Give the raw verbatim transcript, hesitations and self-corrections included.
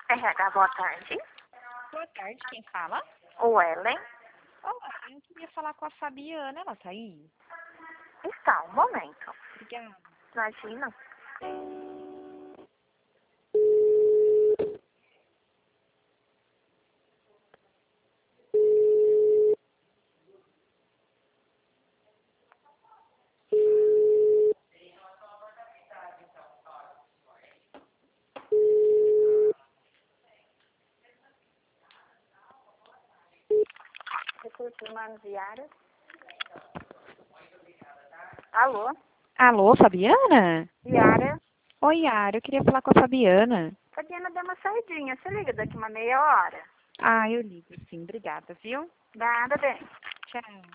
R H, boa tarde. Boa tarde, quem fala? O Ellen. Olá, eu queria falar com a Fabiana, ela tá aí? Está, um momento. Obrigada. Imagina. Recursos humanos e áreas. Alô? Alô, Fabiana? Yara. Oi, Yara, eu queria falar com a Fabiana. Fabiana deu uma saidinha. Você liga daqui uma meia hora? Ah, eu ligo sim, obrigada, viu? Nada bem. Tchau.